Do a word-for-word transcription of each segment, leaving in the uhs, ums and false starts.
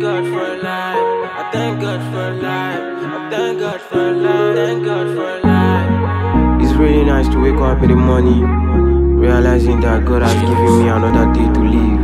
God for life. I thank God for life. I thank God for life. Thank God for life. It's really nice to wake up in the morning, realizing that God has given me another day to live.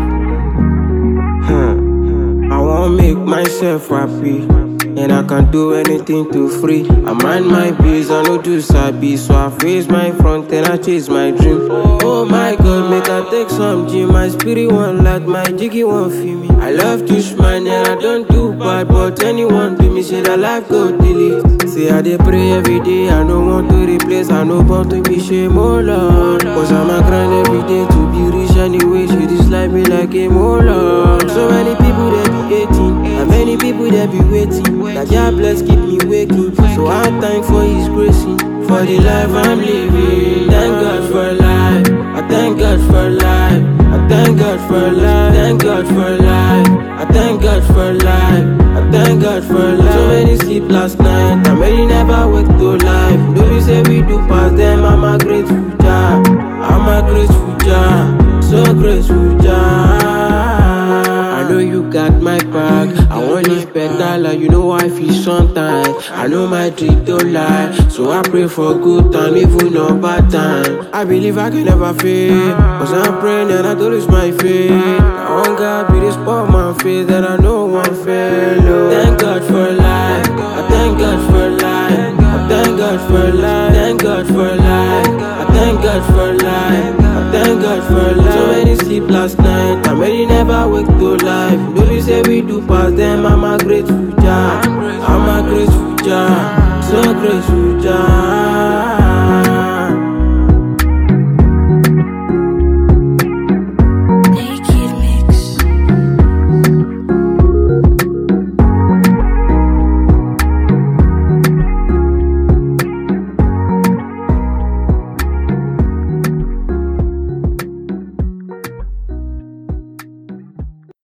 Huh. I wanna make myself happy, and I can do anything to free. I mind my biz, I know do sabi, so I face my front and I chase my dream. Oh my God, make I take some gym. My spirit one like my jiggy one feel me. I love to smile and I don't do bad, but anyone be me say that life go delete. Say I dey pray every day, I don't want to replace, I no want to be shame, oh Lord. Cause I'm a grind every day to be rich anyway. She this life be like a Lord. So many people they be hating, and many people they be waiting. That God bless keep me waking. So I thank for His grace, for the life I'm living. Thank God for life. I thank God for life. I thank God for life. Thank God for life. I thank God for life. I thank God for life. So many sleep last night, and many never wake to life. Do we say we do pass them? I'm a grateful child. I'm a grateful child. So grateful child. I know you got my back. I want live better, like you know I feel sometimes. I know my dream don't lie, so I pray for good time, even on bad time. I believe I can never fail, cause I'm praying and I don't lose my faith. I want God be this part my faith that I know one fail. Thank God for life. I thank God for life. I thank God for life. Thank God for life. I thank God for life. I thank God for life. So many sleep last night, and many never wake to life. Do we say we do pass them? I'm a grateful child. I'm a grateful child. So grateful child.